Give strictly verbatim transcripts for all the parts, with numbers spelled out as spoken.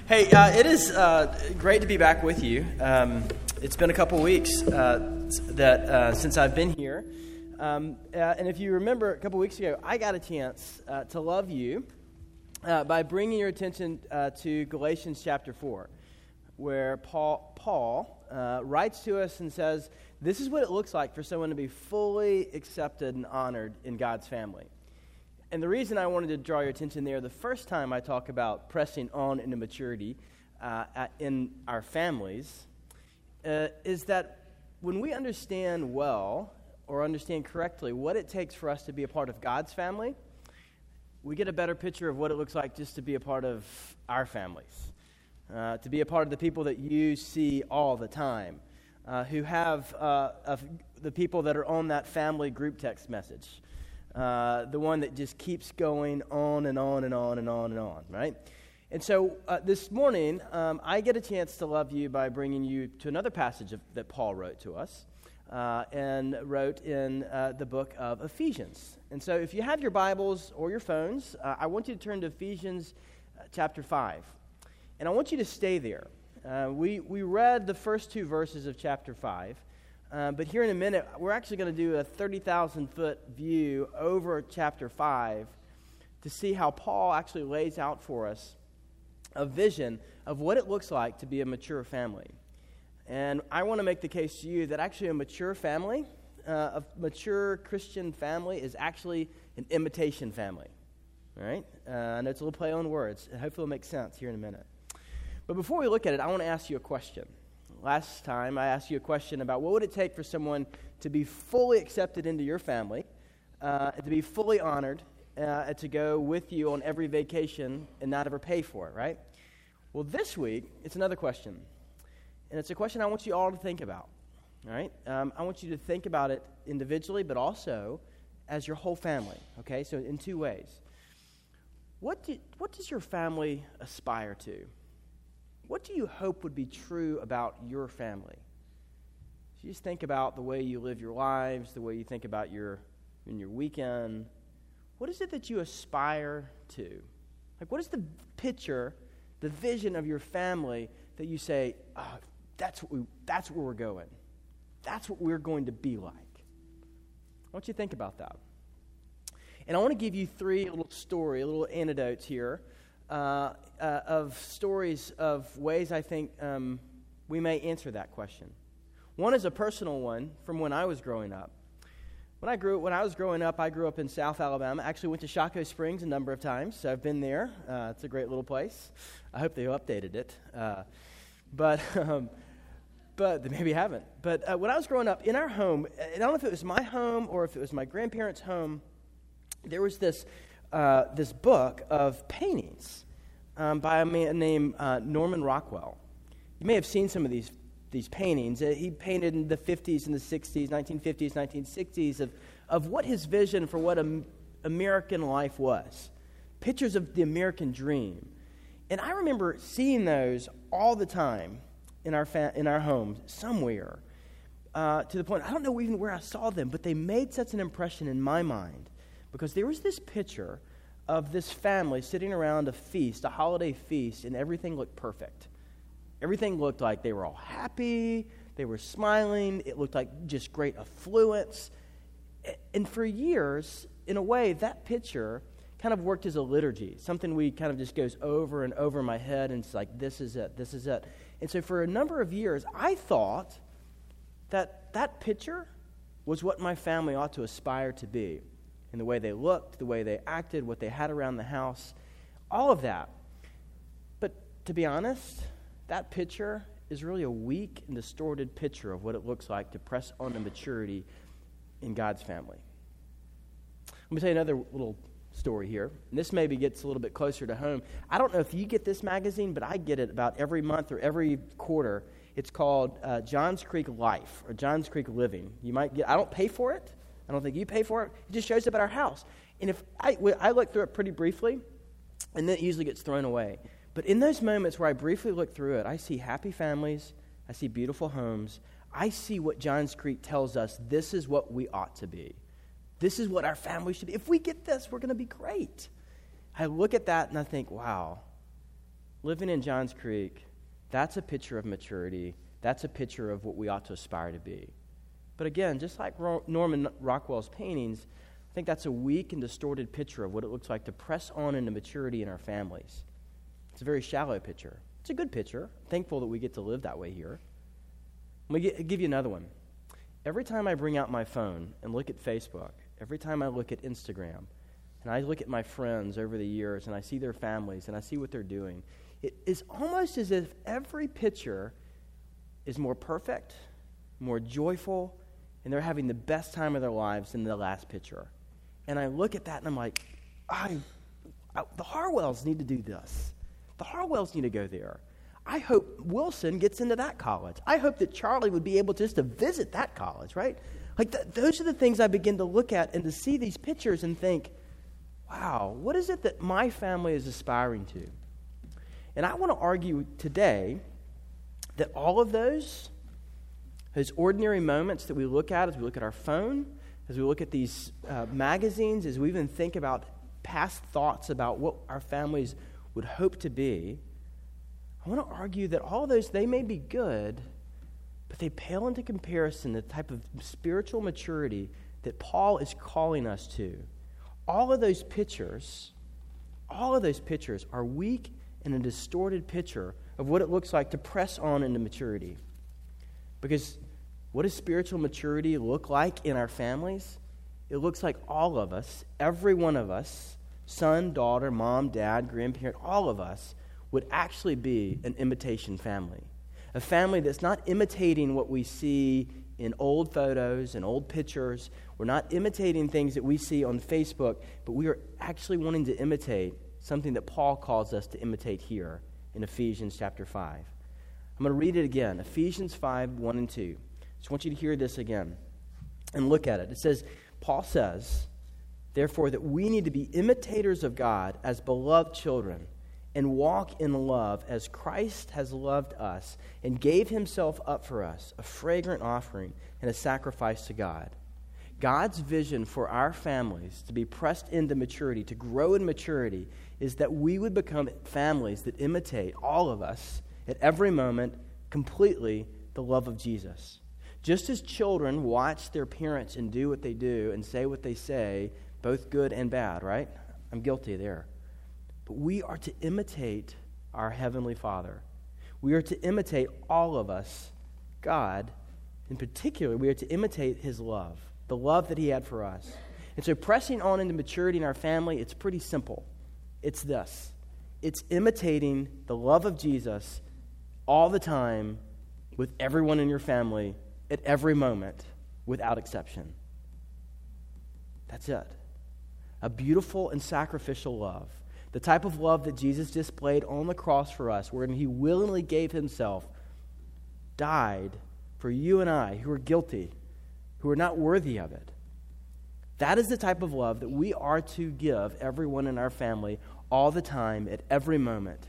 Hey, uh, it is uh, great to be back with you. Um, it's been a couple weeks uh, that uh, since I've been here. Um, uh, and if you remember, a couple weeks ago, I got a chance uh, to love you uh, by bringing your attention uh, to Galatians chapter four, where Paul, Paul uh, writes to us and says, this is what it looks like for someone to be fully accepted and honored in God's family. And the reason I wanted to draw your attention there, the first time I talk about pressing on into maturity uh, at, in our families, uh, is that when we understand well or understand correctly what it takes for us to be a part of God's family, we get a better picture of what it looks like just to be a part of our families, uh, to be a part of the people that you see all the time, uh, who have uh, of the people that are on that family group text message. Uh, the one that just keeps going on and on and on and on and on, right? And so uh, this morning, um, I get a chance to love you by bringing you to another passage of, that Paul wrote to us uh, and wrote in uh, the book of Ephesians. And so if you have your Bibles or your phones, uh, I want you to turn to Ephesians uh, chapter five. And I want you to stay there. Uh, we, we read the first two verses of chapter five. Uh, but here in a minute, we're actually going to do a thirty thousand foot view over chapter five to see how Paul actually lays out for us a vision of what it looks like to be a mature family. And I want to make the case to you that actually a mature family, uh, a mature Christian family is actually an imitation family. All right? Uh, I know it's a little play on words. Hopefully it'll make sense here in a minute. But before we look at it, I want to ask you a question. Last time, I asked you a question about what would it take for someone to be fully accepted into your family, uh, to be fully honored, uh, to go with you on every vacation and not ever pay for it, right? Well, this week, it's another question. And it's a question I want you all to think about, all right? Um, I want you to think about it individually, but also as your whole family, okay? So in two ways. What do, what does your family aspire to? What do you hope would be true about your family? So you just think about the way you live your lives, the way you think about your in your weekend. What is it that you aspire to? Like, what is the picture, the vision of your family that you say, oh, that's what we, that's where we're going. That's what we're going to be like. I want you to think about that. And I want to give you three little story, little anecdotes here. Uh, uh, of stories of ways I think um, we may answer that question. One is a personal one from when I was growing up. When I grew, when I was growing up, I grew up in South Alabama. I actually went to Shaco Springs a number of times, so I've been there. Uh, it's a great little place. I hope they updated it, uh, but um, but they maybe haven't. But uh, when I was growing up, in our home, and I don't know if it was my home or if it was my grandparents' home, there was this. Uh, this book of paintings um, by a man named uh, Norman Rockwell. You may have seen some of these these paintings. Uh, he painted in the fifties and the sixties, nineteen fifties, nineteen sixties, of, of what his vision for what am- American life was. Pictures of the American dream. And I remember seeing those all the time in our fa- in our homes, somewhere, uh, to the point, I don't know even where I saw them, but they made such an impression in my mind. Because there was this picture of this family sitting around a feast, a holiday feast, and everything looked perfect. Everything looked like they were all happy, they were smiling, it looked like just great affluence. And for years, in a way, that picture kind of worked as a liturgy, something we kind of just goes over and over in my head, and it's like, this is it, this is it. And so for a number of years, I thought that that picture was what my family ought to aspire to be. In the way they looked, the way they acted, what they had around the house, all of that. But to be honest, that picture is really a weak and distorted picture of what it looks like to press on to maturity in God's family. Let me tell you another little story here. And this maybe gets a little bit closer to home. I don't know if you get this magazine, but I get it about every month or every quarter. It's called uh, Johns Creek Life or Johns Creek Living. You might get. I don't pay for it. I don't think you pay for it. It just shows up at our house. And if I, I look through it pretty briefly, and then it usually gets thrown away. But in those moments where I briefly look through it, I see happy families. I see beautiful homes. I see what Johns Creek tells us this is what we ought to be. This is what our family should be. If we get this, we're going to be great. I look at that and I think, wow, living in Johns Creek, that's a picture of maturity. That's a picture of what we ought to aspire to be. But again, just like Norman Rockwell's paintings, I think that's a weak and distorted picture of what it looks like to press on into maturity in our families. It's a very shallow picture. It's a good picture. I'm thankful that we get to live that way here. Let me give you another one. Every time I bring out my phone and look at Facebook, every time I look at Instagram, and I look at my friends over the years, and I see their families, and I see what they're doing, it is almost as if every picture is more perfect, more joyful, and they're having the best time of their lives than the last picture. And I look at that, and I'm like, I, I, the Harwells need to do this. The Harwells need to go there. I hope Wilson gets into that college. I hope that Charlie would be able just to visit that college, right? Like, th- those are the things I begin to look at and to see these pictures and think, wow, what is it that my family is aspiring to? And I want to argue today that all of those, those ordinary moments that we look at as we look at our phone, as we look at these uh, magazines, as we even think about past thoughts about what our families would hope to be, I want to argue that all those, they may be good, but they pale into comparison to the type of spiritual maturity that Paul is calling us to. All of those pictures, all of those pictures are weak and a distorted picture of what it looks like to press on into maturity. Because what does spiritual maturity look like in our families? It looks like all of us, every one of us, son, daughter, mom, dad, grandparent, all of us would actually be an imitation family. A family that's not imitating what we see in old photos and old pictures. We're not imitating things that we see on Facebook, but we are actually wanting to imitate something that Paul calls us to imitate here in Ephesians chapter five. I'm going to read it again, Ephesians five, one and two. Just want you to hear this again and look at it. It says, Paul says, therefore, that we need to be imitators of God as beloved children and walk in love as Christ has loved us and gave himself up for us, a fragrant offering and a sacrifice to God. God's vision for our families to be pressed into maturity, to grow in maturity, is that we would become families that imitate, all of us, at every moment, completely the love of Jesus. Just as children watch their parents and do what they do and say what they say, both good and bad, right? I'm guilty there. But we are to imitate our Heavenly Father. We are to imitate, all of us, God. In particular, we are to imitate his love, the love that he had for us. And so pressing on into maturity in our family, it's pretty simple. It's this. It's imitating the love of Jesus all the time with everyone in your family at every moment without exception. That's it. A beautiful and sacrificial love. The type of love that Jesus displayed on the cross for us, wherein he willingly gave himself, died for you and I who are guilty, who are not worthy of it. That is the type of love that we are to give everyone in our family all the time, at every moment.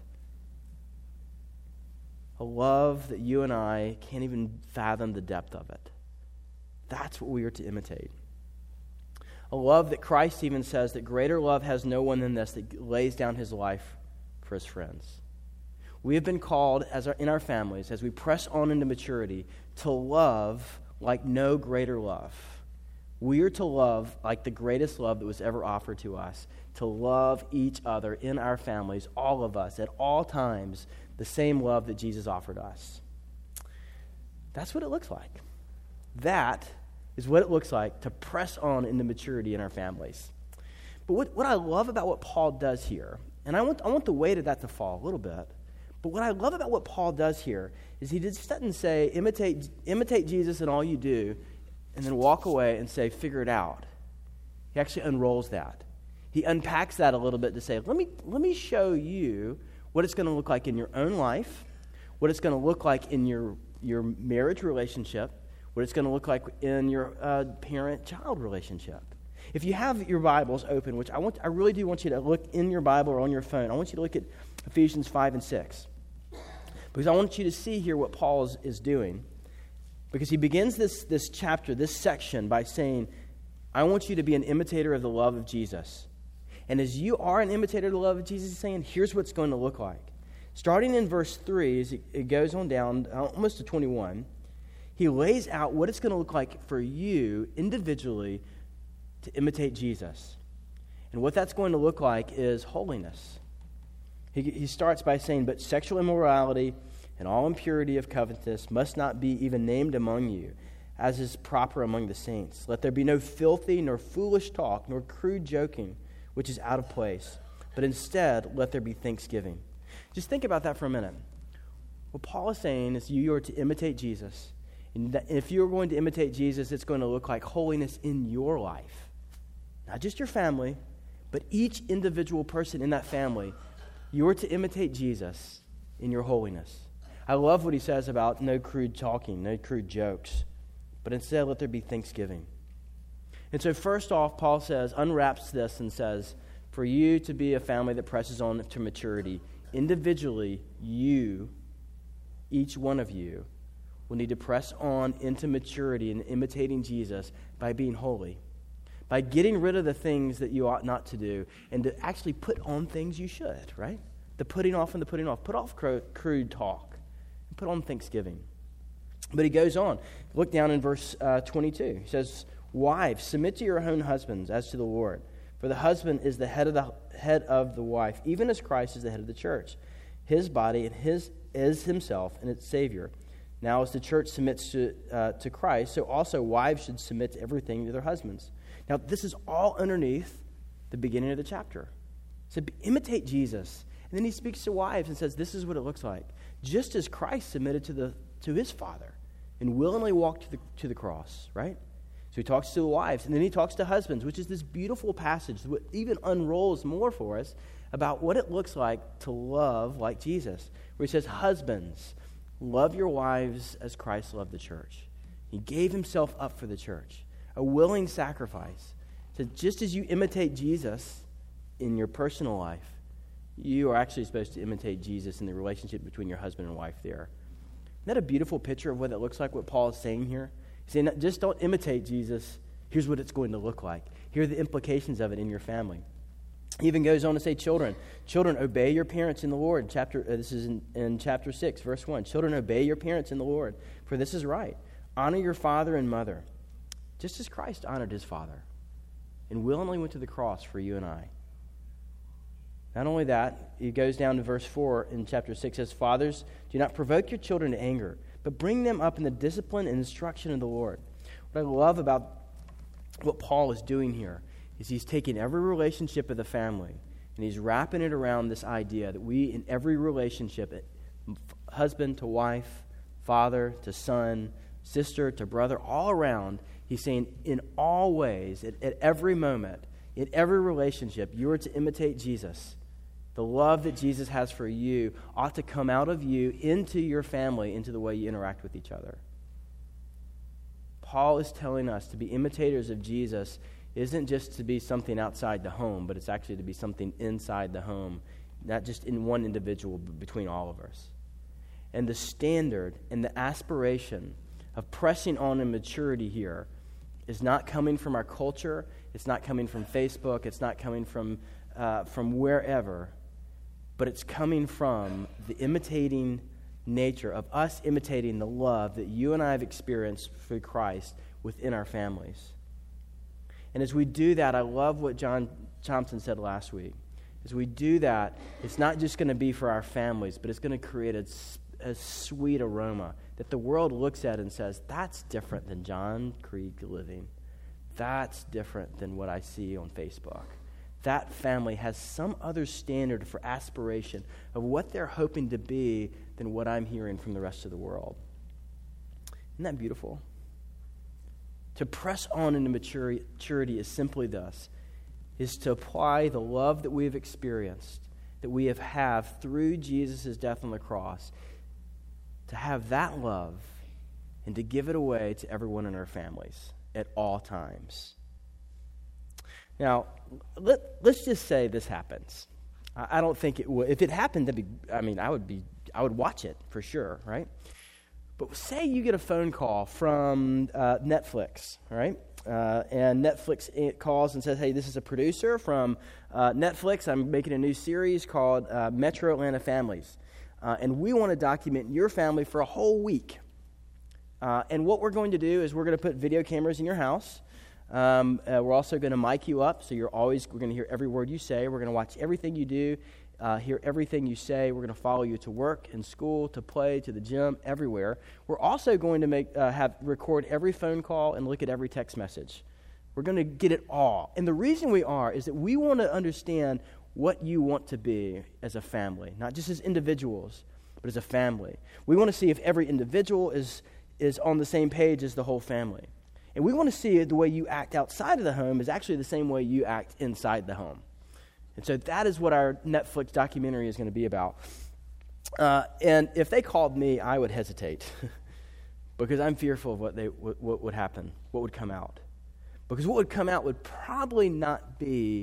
A love that you and I can't even fathom the depth of it. That's what we are to imitate. A love that Christ even says that greater love has no one than this, that lays down his life for his friends. We have been called as our, in our families, as we press on into maturity, to love like no greater love. We are to love like the greatest love that was ever offered to us, to love each other in our families, all of us, at all times, the same love that Jesus offered us. That's what it looks like. That is what it looks like to press on into maturity in our families. But what, what I love about what Paul does here, and I want, I want the weight of that to fall a little bit, but what I love about what Paul does here is he just doesn't say, imitate, imitate Jesus in all you do, and then walk away and say, figure it out. He actually unrolls that. He unpacks that a little bit to say, let me, let me show you what it's going to look like in your own life, what it's going to look like in your, your marriage relationship, what it's going to look like in your uh, parent-child relationship. If you have your Bibles open, which I want, I really do want you to look in your Bible or on your phone, I want you to look at Ephesians five and six. Because I want you to see here what Paul is, is doing. Because he begins this, this chapter, this section, by saying, I want you to be an imitator of the love of Jesus. And as you are an imitator of the love of Jesus, he's saying, here's what it's going to look like. Starting in verse three, as it, it goes on down almost to twenty-one, he lays out what it's going to look like for you individually to imitate Jesus. And what that's going to look like is holiness. He, he starts by saying, but sexual immorality and all impurity of covetousness must not be even named among you, as is proper among the saints. Let there be no filthy nor foolish talk, nor crude joking, which is out of place. But instead, let there be thanksgiving. Just think about that for a minute. What Paul is saying is you are to imitate Jesus. And that if you're going to imitate Jesus, it's going to look like holiness in your life. Not just your family, but each individual person in that family. You're to imitate Jesus in your holiness. I love what he says about no crude talking, no crude jokes, but instead let there be thanksgiving. And so first off, Paul says, unwraps this and says, for you to be a family that presses on to maturity, individually, you, each one of you, will need to press on into maturity and imitating Jesus by being holy, by getting rid of the things that you ought not to do, and to actually put on things you should, right? The putting off and the putting off. Put off crude talk and put on thanksgiving. But he goes on. Look down in verse uh, twenty-two. He says, wives, submit to your own husbands as to the Lord. For the husband is the head of the head of the wife, even as Christ is the head of the church, his body, and his is himself and its Savior. Now, as the church submits to uh, to Christ, so also wives should submit to everything to their husbands. Now, this is all underneath the beginning of the chapter. So imitate Jesus. And then he speaks to wives and says, this is what it looks like. Just as Christ submitted to the to his Father and willingly walked to the to the cross, right? So he talks to the wives, and then he talks to husbands, which is this beautiful passage that even unrolls more for us about what it looks like to love like Jesus, where he says, husbands, love your wives as Christ loved the church. He gave himself up for the church, a willing sacrifice. So just as you imitate Jesus in your personal life, you are actually supposed to imitate Jesus in the relationship between your husband and wife there. Isn't that a beautiful picture of what it looks like, what Paul is saying here? He's saying, just don't imitate Jesus. Here's what it's going to look like. Here are the implications of it in your family. He even goes on to say, children, children, obey your parents in the Lord. Chapter uh, This is in, in chapter six, verse one. Children, obey your parents in the Lord, for this is right. Honor your father and mother, just as Christ honored his Father and willingly went to the cross for you and I. Not only that, he goes down to verse four in chapter six, says, fathers, do not provoke your children to anger, but bring them up in the discipline and instruction of the Lord. What I love about what Paul is doing here is he's taking every relationship of the family and he's wrapping it around this idea that we, in every relationship, husband to wife, father to son, sister to brother, all around, he's saying in all ways, at, at every moment, in every relationship, you are to imitate Jesus. The love that Jesus has for you ought to come out of you into your family, into the way you interact with each other. Paul is telling us to be imitators of Jesus isn't just to be something outside the home, but it's actually to be something inside the home, not just in one individual, but between all of us. And the standard and the aspiration of pressing on in maturity here is not coming from our culture. It's not coming from Facebook. It's not coming from uh, from wherever. But it's coming from the imitating nature of us imitating the love that you and I have experienced through Christ within our families. And as we do that, I love what John Thompson said last week. As we do that, it's not just going to be for our families, but it's going to create a, a sweet aroma that the world looks at and says, that's different than John Krieg living. That's different than what I see on Facebook. That family has some other standard for aspiration of what they're hoping to be than what I'm hearing from the rest of the world. Isn't that beautiful? To press on into maturity is simply this, is to apply the love that we have experienced, that we have had through Jesus' death on the cross, to have that love and to give it away to everyone in our families at all times. Now, let, let's just say this happens. I, I don't think it would. If it happened, to be, I mean, I would be, I would watch it for sure, right? But say you get a phone call from uh, Netflix, right? Uh, and Netflix calls and says, hey, this is a producer from uh, Netflix. I'm making a new series called uh, Metro Atlanta Families. Uh, and we want to document your family for a whole week. Uh, and what we're going to do is we're going to put video cameras in your house. Um, uh, we're also going to mic you up, so you're always, we're going to hear every word you say. We're going to watch everything you do, uh, hear everything you say. We're going to follow you to work and school, to play, to the gym, everywhere. We're also going to make uh, have record every phone call and look at every text message. We're going to get it all. And the reason we are is that we want to understand what you want to be as a family, not just as individuals, but as a family. We want to see if every individual is, is on the same page as the whole family. And we want to see the way you act outside of the home is actually the same way you act inside the home. And so that is what our Netflix documentary is going to be about. Uh, and if they called me, I would hesitate because I'm fearful of what, they, what, what would happen, what would come out. Because what would come out would probably not be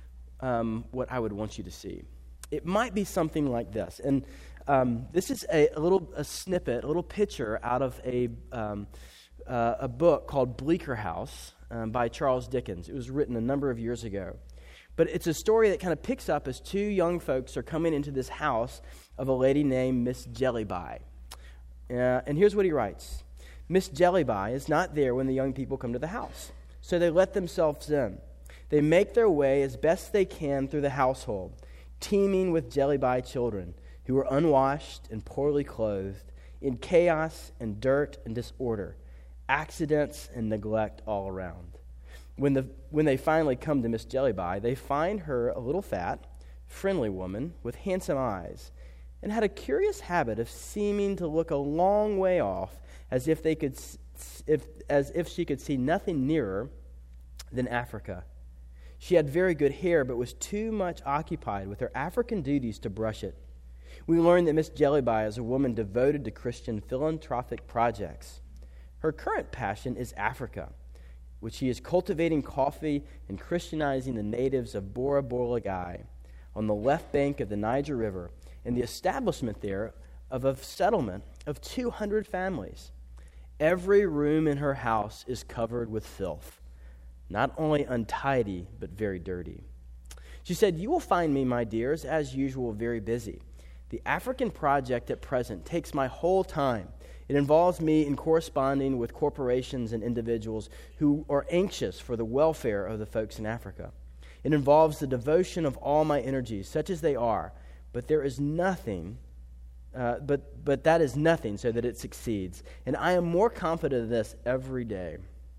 um, what I would want you to see. It might be something like this. And um, this is a, a little a snippet, a little picture out of a, um, uh, a book called Bleaker House um, by Charles Dickens. It was written a number of years ago. But it's a story that kind of picks up as two young folks are coming into this house of a lady named Miss Jellyby. Uh, and here's what he writes. Miss Jellyby is not there when the young people come to the house. So they let themselves in. They make their way as best they can through the household, teeming with Jellyby children who are unwashed and poorly clothed, in chaos and dirt and disorder, accidents and neglect all around. When the when they finally come to Miss Jellyby, they find her a little fat, friendly woman with handsome eyes, and had a curious habit of seeming to look a long way off, as if they could if as if she could see nothing nearer than Africa. She had very good hair, but was too much occupied with her African duties to brush it. We learned that Miss Jellyby is a woman devoted to Christian philanthropic projects. Her current passion is Africa, which she is cultivating coffee and Christianizing the natives of Bora Borogai on the left bank of the Niger River, and the establishment there of a settlement of two hundred families. Every room in her house is covered with filth, not only untidy, but very dirty. She said, "You will find me, my dears, as usual, very busy. The African project at present takes my whole time. It involves me in corresponding with corporations and individuals who are anxious for the welfare of the folks in Africa. It involves the devotion of all my energies, such as they are, but there is nothing Uh, but but that is nothing so that it succeeds. And I am more confident of this every day.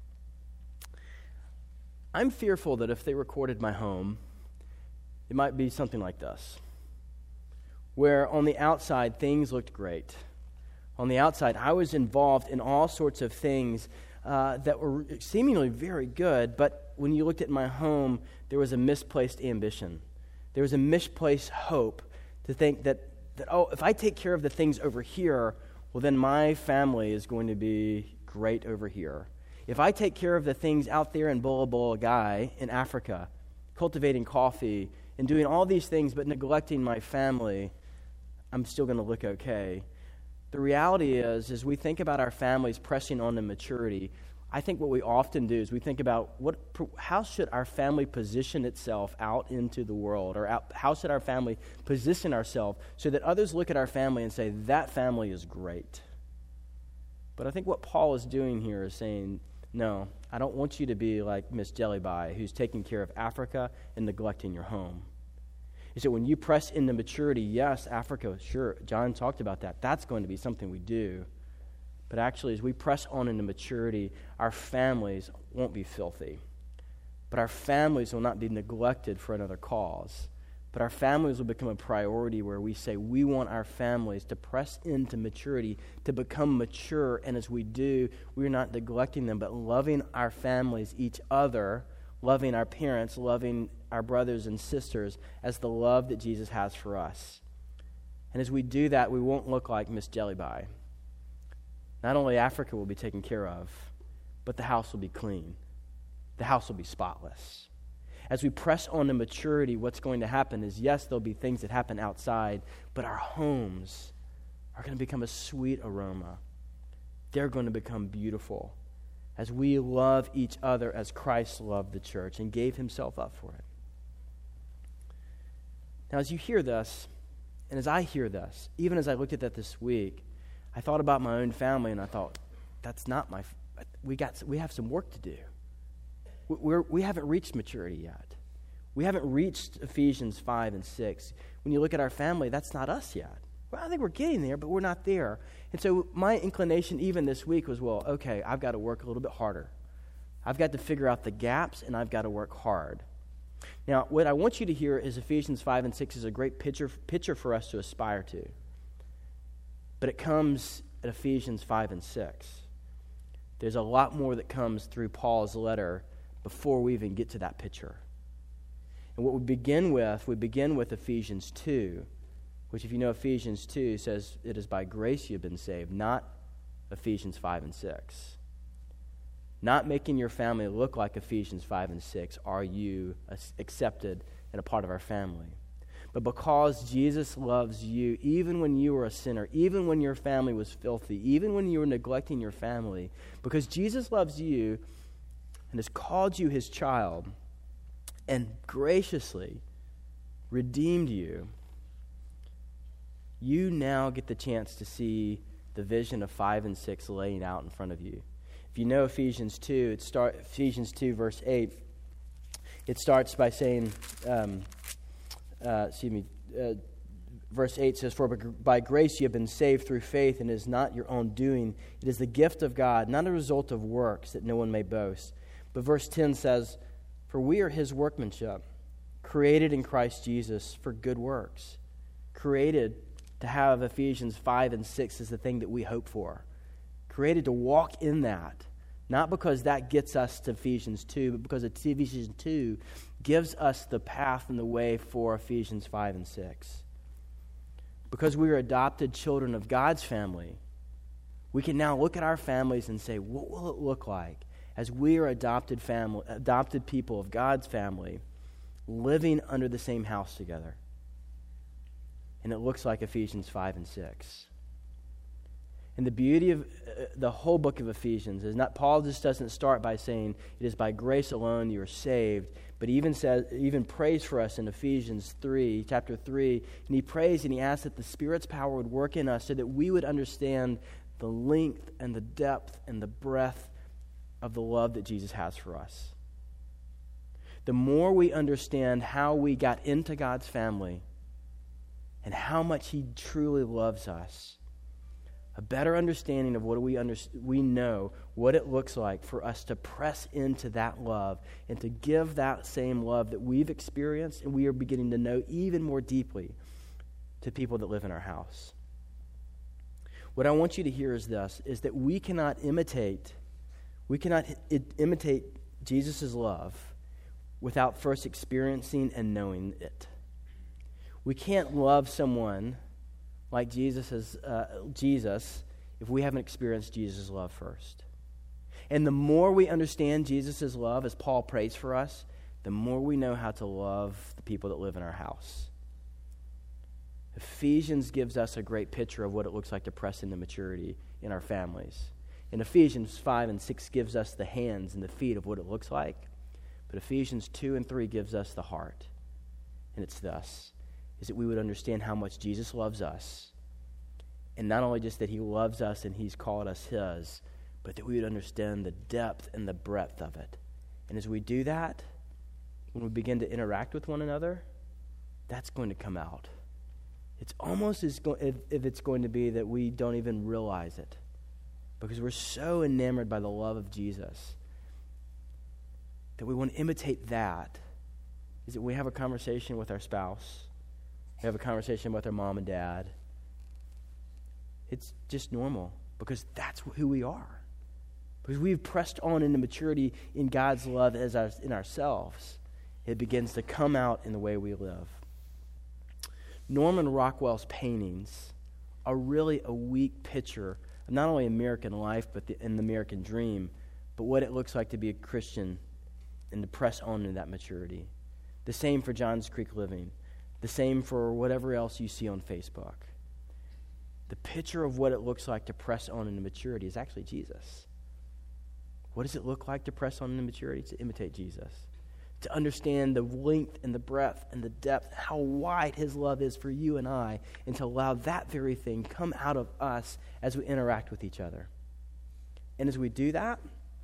I'm fearful that if they recorded my home, it might be something like this, where on the outside things looked great. On the outside, I was involved in all sorts of things uh, that were seemingly very good, but when you looked at my home, there was a misplaced ambition. There was a misplaced hope to think that that, oh, if I take care of the things over here, well, then my family is going to be great over here. If I take care of the things out there in Bora Borogai in Africa, cultivating coffee and doing all these things but neglecting my family, I'm still going to look okay. The reality is, as we think about our families pressing on to maturity, I think what we often do is we think about what, how should our family position itself out into the world, or out, how should our family position ourselves so that others look at our family and say, that family is great. But I think what Paul is doing here is saying, no, I don't want you to be like Miss Jellyby, who's taking care of Africa and neglecting your home. He said, when you press into maturity, yes, Africa, sure, John talked about that. That's going to be something we do. But actually, as we press on into maturity, our families won't be filthy. But our families will not be neglected for another cause. But our families will become a priority where we say we want our families to press into maturity, to become mature. And as we do, we're not neglecting them, but loving our families, each other, loving our parents, loving our brothers and sisters as the love that Jesus has for us. And as we do that, we won't look like Miss Jellyby. Not only Africa will be taken care of, but the house will be clean. The house will be spotless. As we press on to maturity, what's going to happen is, yes, there'll be things that happen outside, but our homes are going to become a sweet aroma. They're going to become beautiful as we love each other as Christ loved the church and gave himself up for it. Now, as you hear this, And as I hear this, even as I looked at that this week, I thought about my own family, and I thought, that's not my, we got, we have some work to do. We're, we haven't reached maturity yet. We haven't reached Ephesians five and six. When you look at our family, that's not us yet. Well, I think we're getting there, but we're not there. And so my inclination even this week was, well, okay, I've got to work a little bit harder. I've got to figure out the gaps, and I've got to work hard. Now, what I want you to hear is Ephesians five and six is a great picture, picture for us to aspire to. But it comes at Ephesians five and six. There's a lot more that comes through Paul's letter before we even get to that picture. And what we begin with, we begin with Ephesians two, which if you know Ephesians two says it is by grace you've been saved, not Ephesians five and six. Not making your family look like Ephesians five and six are you accepted and a part of our family. But because Jesus loves you, even when you were a sinner, even when your family was filthy, even when you were neglecting your family, because Jesus loves you and has called you his child and graciously redeemed you, you now get the chance to see the vision of five and six laying out in front of you. If you know Ephesians two, it start Ephesians two verse eight. It starts by saying, um, uh, excuse me, uh, verse eight says, "For by grace you have been saved through faith, and it is not your own doing; it is the gift of God, not a result of works, that no one may boast." But verse ten says, "For we are His workmanship, created in Christ Jesus for good works," created to have Ephesians five and six as the thing that we hope for. Created to walk in that, not because that gets us to Ephesians two, but because Ephesians two gives us the path and the way for Ephesians five and six. Because we are adopted children of God's family, we can now look at our families and say, what will it look like as we are adopted family, adopted people of God's family, living under the same house together? And it looks like Ephesians five and six. And the beauty of uh, the whole book of Ephesians is not, Paul just doesn't start by saying it is by grace alone you are saved, but he even says, even prays for us in Ephesians three, chapter three, and he prays and he asks that the Spirit's power would work in us so that we would understand the length and the depth and the breadth of the love that Jesus has for us. The more we understand how we got into God's family and how much he truly loves us, a better understanding of what we under, we know, what it looks like for us to press into that love and to give that same love that we've experienced and we are beginning to know even more deeply to people that live in our house. What I want you to hear is this, is that we cannot imitate, we cannot I- imitate Jesus' love without first experiencing and knowing it. We can't love someone like Jesus is uh, Jesus if we haven't experienced Jesus' love first. And the more we understand Jesus' love, as Paul prays for us, the more we know how to love the people that live in our house. Ephesians gives us a great picture of what it looks like to press into maturity in our families. And Ephesians five and six gives us the hands and the feet of what it looks like. But Ephesians two and three gives us the heart. And it's thus. Is that we would understand how much Jesus loves us. And not only just that he loves us and he's called us his, but that we would understand the depth and the breadth of it. And as we do that, when we begin to interact with one another, that's going to come out. It's almost as go- if, if it's going to be that we don't even realize it. Because we're so enamored by the love of Jesus that we want to imitate that. Is that we have a conversation with our spouse. We have a conversation with our mom and dad. It's just normal because that's who we are. Because we've pressed on into maturity in God's love as our, in ourselves. It begins to come out in the way we live. Norman Rockwell's paintings are really a weak picture of not only American life but the, and the American dream, but what it looks like to be a Christian and to press on into that maturity. The same for Johns Creek Living. The same for whatever else you see on Facebook. The picture of what it looks like to press on into maturity is actually Jesus. What does it look like to press on into maturity? To imitate Jesus. to understand the length and the breadth and the depth, how wide his love is for you and I, and to allow that very thing come out of us as we interact with each other. And as we do that,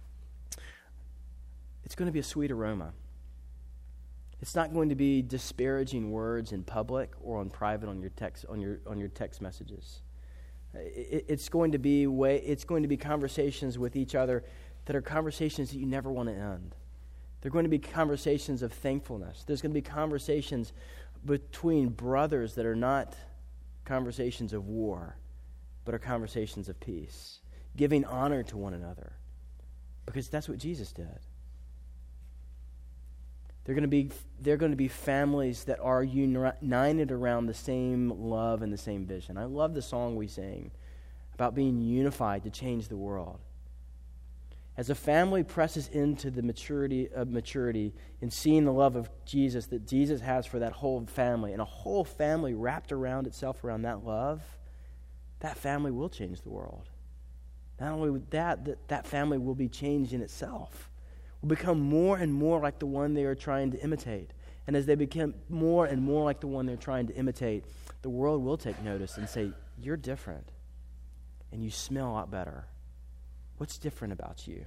it's going to be a sweet aroma. It's not going to be disparaging words in public or on private on your text on your on your text messages. It, it's going to be way it's going to be conversations with each other that are conversations that you never want to end. They're going to be conversations of thankfulness. There's going to be conversations between brothers that are not conversations of war, but are conversations of peace, giving honor to one another, because that's what Jesus did. They're going to be they're going to be families that are united around the same love and the same vision. I love the song we sing about being unified to change the world. As a family presses into the maturity of maturity in seeing the love of Jesus that Jesus has for that whole family, and a whole family wrapped around itself around that love, that family will change the world. Not only with that, that, that family will be changed in itself. Will become more and more like the one they are trying to imitate. And as they become more and more like the one they're trying to imitate, the world will take notice and say, you're different. And you smell a lot better. What's different about you?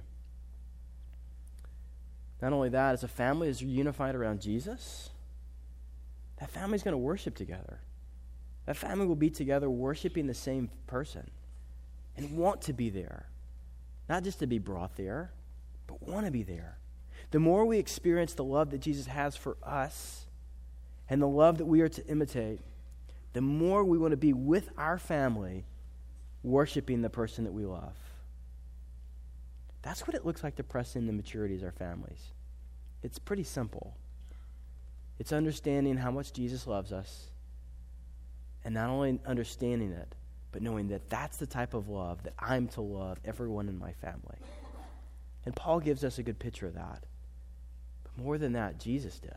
Not only that, as a family is unified around Jesus, that family's going to worship together. That family will be together worshiping the same person and want to be there. Not just to be brought there, but want to be there. The more we experience the love that Jesus has for us and the love that we are to imitate, the more we want to be with our family worshiping the person that we love. That's what it looks like to press into maturity as our families. It's pretty simple. It's understanding how much Jesus loves us, and not only understanding it, but knowing that that's the type of love that I'm to love everyone in my family. And Paul gives us a good picture of that. But more than that, Jesus did.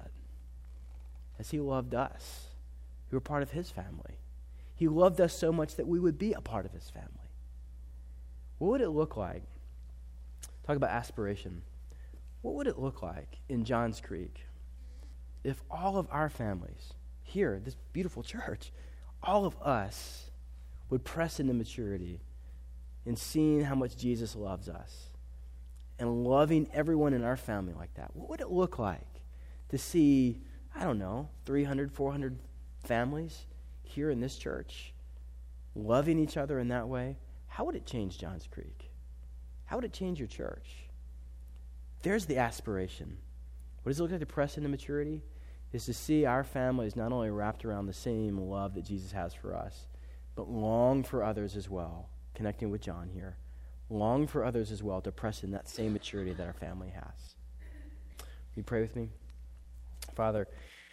As he loved us, we were part of his family. He loved us so much that we would be a part of his family. What would it look like? Talk about aspiration. What would it look like in Johns Creek if all of our families here, this beautiful church, all of us would press into maturity in seeing how much Jesus loves us and loving everyone in our family like that? What would it look like to see, I don't know, three hundred, four hundred families here in this church loving each other in that way? How would it change Johns Creek? How would it change your church? There's the aspiration. What does it look like to press into maturity? Is to see our families not only wrapped around the same love that Jesus has for us, but long for others as well, connecting with John here. Long for others as well to press in that same maturity that our family has. Will you pray with me? Father,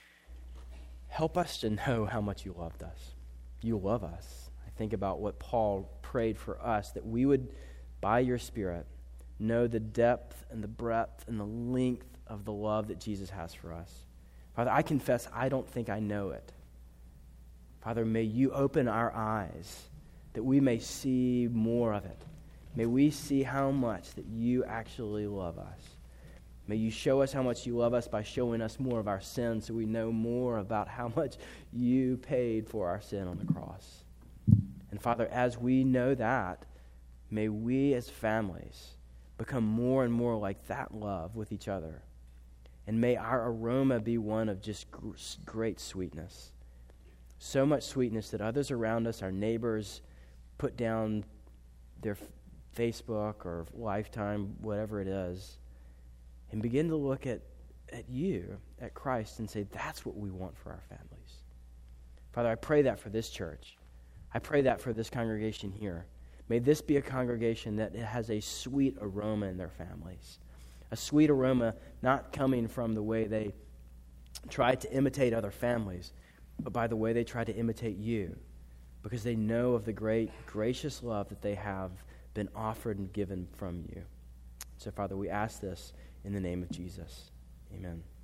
help us to know how much you loved us. You love us. I think about what Paul prayed for us, that we would, by your Spirit, know the depth and the breadth and the length of the love that Jesus has for us. Father, I confess I don't think I know it. Father, may you open our eyes that we may see more of it. May we see how much that you actually love us. May you show us how much you love us by showing us more of our sin so we know more about how much you paid for our sin on the cross. And Father, as we know that, may we as families become more and more like that love with each other. And may our aroma be one of just great sweetness. So much sweetness that others around us, our neighbors, put down their Facebook or Lifetime, whatever it is, and begin to look at, at you, at Christ, and say, that's what we want for our families. Father, I pray that for this church. I pray that for this congregation here. May this be a congregation that has a sweet aroma in their families. A sweet aroma not coming from the way they try to imitate other families, but by the way they try to imitate you, because they know of the great, gracious love that they have been offered and given from you. So, Father, we ask this in the name of Jesus. Amen.